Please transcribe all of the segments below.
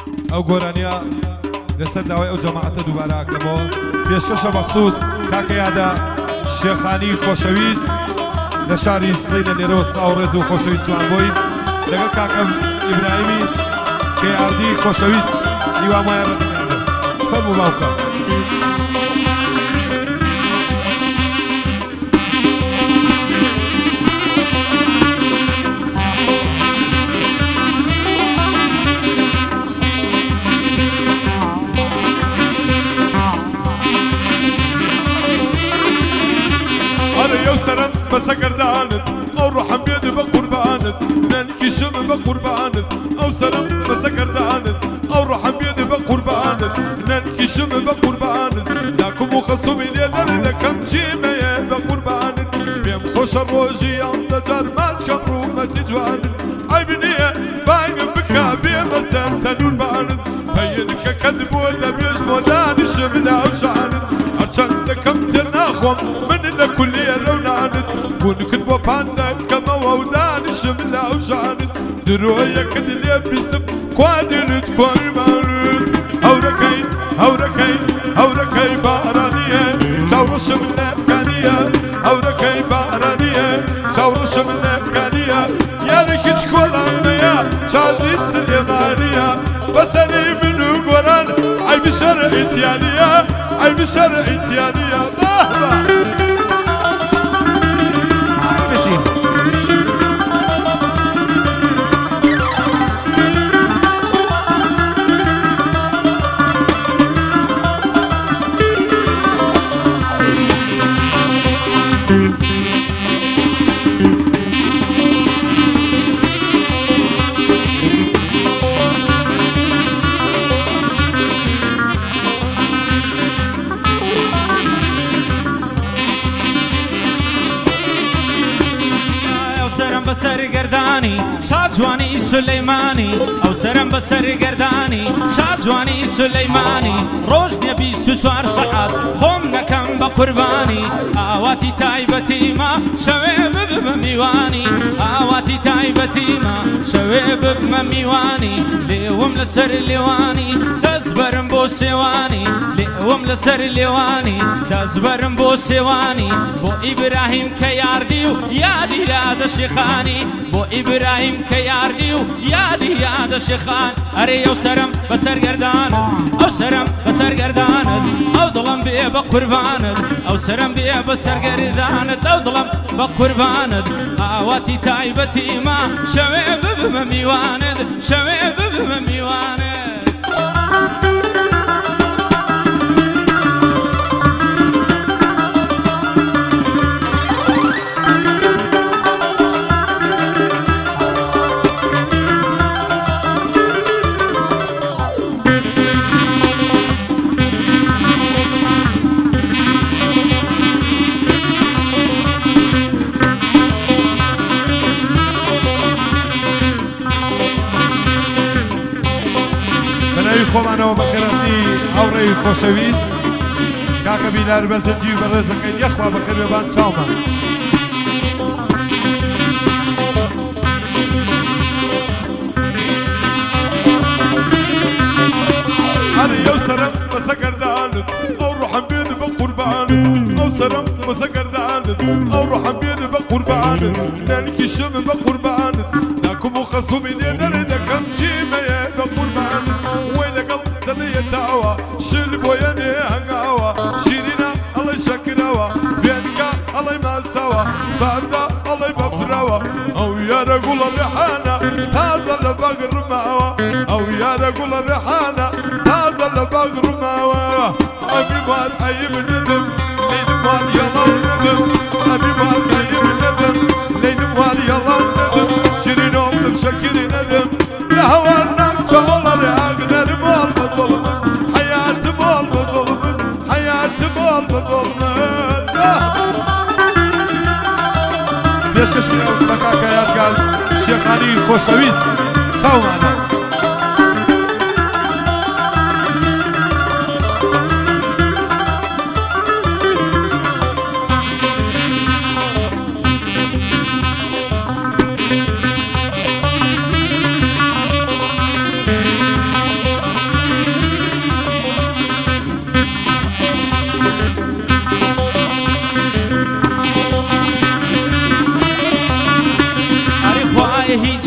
ئەو گۆرانیا لەسەر داوای ئەو جەماعەتە دووبارە ئەکەمەوە پێشکەشە بەخسووس کاکە یادا شێخانی خۆشەویست لە شاری سلەینە لێرەوە سڵاو ڕێز و خۆشەویستمان بۆی لەگەڵ کاکەم ئیبراهیمی کێیاردی خۆشەویست هیوام وایە ڕەتەکەنەوە فەرموو باوکە سرم بسكردانت او روح بيد بقربانت نانكي شم بقربانت او سرم بسكردانت او روح بيد بقربانت نانكي شم بقربانت داكم وخصومي ليدر كم شيمه بقربانت بيم خوش الروجي انتجر ماج كبرو ما تجوانت عيبنيه باين بكا بيم سنتنون بانت بينك كذب ولا بيش مودان الشملة وشعانت عشان كم تناخم من لكل يرونانت كون كتبوا باندك كما ودان الشملة وشعانت دروية كدل يبسم كوادلت كويمانت هوركين هوركين هوركين بارانية شاور الشملة بكانية هوركين بارانية شاور الشملة بكانية يا ريكي شكولا ميا شازي السليمانية بسني منو قران عيب شرع اتيانية عيب شرع اتيانية بهبه بسر گردانی شازوانی سلیمانی او سرم بسر گردانی شازوانی سلیمانی روز نبیست و چوار ساعت خم نکم با قربانی آواتی تایبتی ما شوه ببم میوانی آواتی تایبتی ما شوه ببم میوانی لیوم لسر لیوانی دز برم بو سیوانی لیوم لسر لیوانی دز برم بو سیوانی بو ابراهیم که یاردی و یادی راد شیخانی بو ابراهیم که یاردی و یادی یاد شیخان اره او سرم بسر گرداند او سرم بسر گرداند او دلم بی با قرباند او سرم بی بسر گرداند او دلم با قرباند آواتی تایبتی ما شوه ببم میواند شوه ببم میواند خۆمانەوە بەخێرەتی هاوڕێی خۆشەویست کاکە بینار بەزەنجی و بەڕێزەکەین یەخوا بەخێربێبان چاومان أنا يو سرم بسكردانت أو روح بيد بقربانت أو سرم بسكردانت أو روح بيد بقربانت نانكي شم بقربانت داكم وخصومي ليدر كم شيمة بقربانت دعوة شرب ويني هنقاوة شيرينا الله يشكروا فينكا الله ما سوا صاردا الله يبفروا أو يا رجل الريحانة هذا اللي بقر معوا أو يا رجل الريحانة هذا اللي بقر معوا أبي مار أيم الندم لين مار يلا الندم أبي مار أيم الندم لين مار يلا الندم شيرينا بشكري ندم لهوانا شغل العقل المال بظلم دەستشی ئەو بەکاکە یادگار شێخانی خۆشەویست چاومانە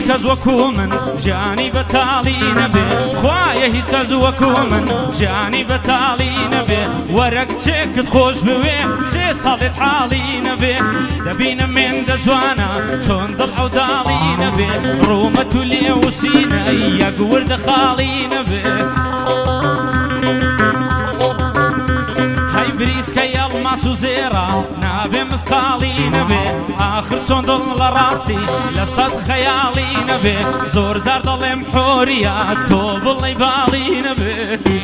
کەس وەکو من ژیانی بەتاڵی نەبێ خوایە هیچ کەس وەکو من ژیانی بەتاڵی نەبێ وەرە کچێکت خۆش بوێ سێ ساڵێت حاڵی نەبێ دەبینم مێندە جوانە چۆن دڵ عەوداڵی نەبێ ڕوومەت و لێ و سینە یەک وردە خاڵی نەبێ بریسکە ئەڵماس و زێرە نابێ مسقاڵی نەبێ ئاخر چۆن دڵ لە ڕاستی لە سەد خەیاڵی نەبێ زۆر جار دەڵێم حۆریە تۆ بڵێ باڵی نەبێ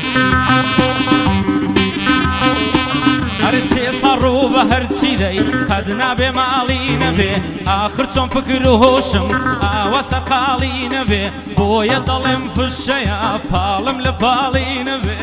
هەر سێ سەڕ ڕوو بە هەرچی دەی قەد نابێ ماڵی نەبێ ئاخر چۆن فکر و هۆشم ئاوە سەرقاڵی نەبێ بۆیە دەڵێم فشەیە پاڵم لە پاڵی نەبێ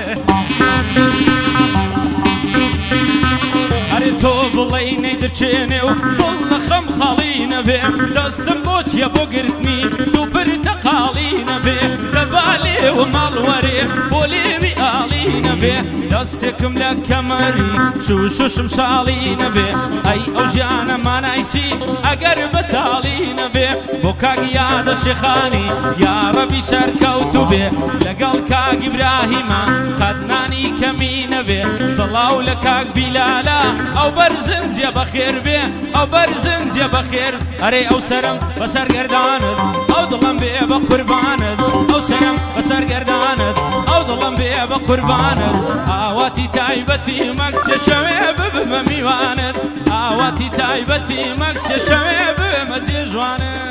هەرێ تۆ بڵێ نەیدرچێنێ و دڵ لە خەم خاڵی نەبێ دەستم بۆ چیە بۆ گرتنی دوو پرتە قاڵی نەبێ دەبالێ و ماڵوەرێ بۆ لێوی ئاڵی نەبێ دەستێکم لە کەمەری شوشم شاڵی نەبێ ئەی ئەو ژیانە مانایسی ئەگەر بەتاڵی نەبێ بۆ کاگی یادە شێخانی یاڕەبی سەرکەوتو بێ لەگەڵ کاگ ئیبراهیمە قەد نانی کەمی نەبێ سەڵاو لە کاگ بیلالە ئەو بەرزنجە بەخێر بێ ئەو بەرزنجە بەخێر ئەرێ ئەو سەرم بەسەر گەردانت ئەو دڵم بێ بە قوربانت ئەو سەرم بەسەر گەردانت ئەو دڵم بێ بە قوربانت ئاواتی تایبەتی مەکچە شەوێ ببمە میوانت ئاواتی تایبەتی مەکچە شەوێ ببمە جێژوانت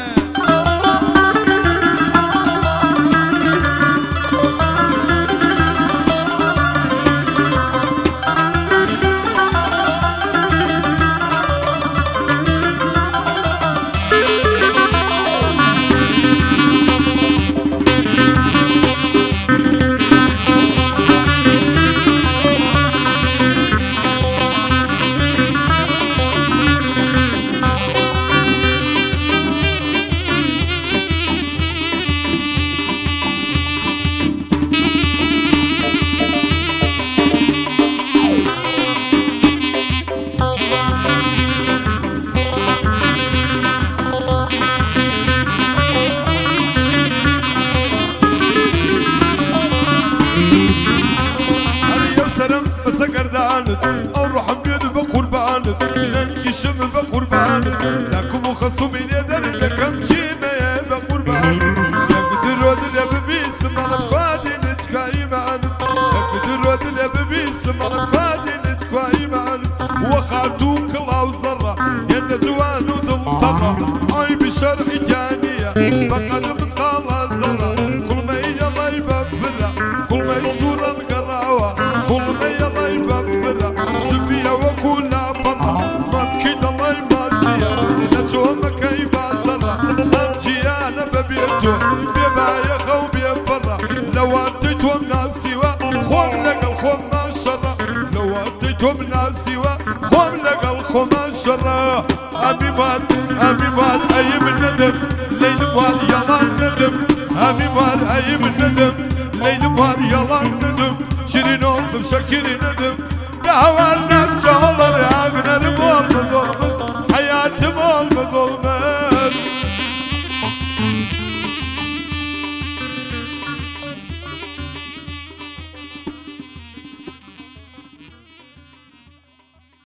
ئەو ڕۆحم بێت بە قوربانت نەنگیشم بە قوربانت داکوم و خەسومی لێ دەری دەکەم چیمەیە بە قوربانت یەکدرۆ دلێ ببیسم مەڵم خوادینت کواییمانت یەکدرۆ دلێ ببیسم مەڵم خوادینت کواییمانت وە خاتوو کڵاو زەڕە هێندە جوان و دڵتەڕە ئای بشەرعی جانیە بەقەدە مسخاڵە زەڕە کوڵمەی یەڵای بەفرە کوڵمەی سوورە گەڕاوە کوڵمەی یەڵای بەفرە زبیە وەکو لاپەڕە مەمکی دەڵای باسیە لە چۆمەکەی باسەڕە ئەم جیانە بەبێتۆ بێبایەخە و بێفەڕە لەواتەی تۆم ناسیوە خۆم لەگەڵ خۆم ماشەڕە لەواتەی تۆم ناسیوە خۆم لەگەڵ خۆما شەڕە ئەمی وار ئەی من نەدەم لەیلم وار یەڵان نەدەم ئەمی وار ئەی من نەدەم لەیلم وار یەڵان نەدەم شیرین ئۆڵدم شەکیری نەدەم ناوان نەفچەوەڵەرە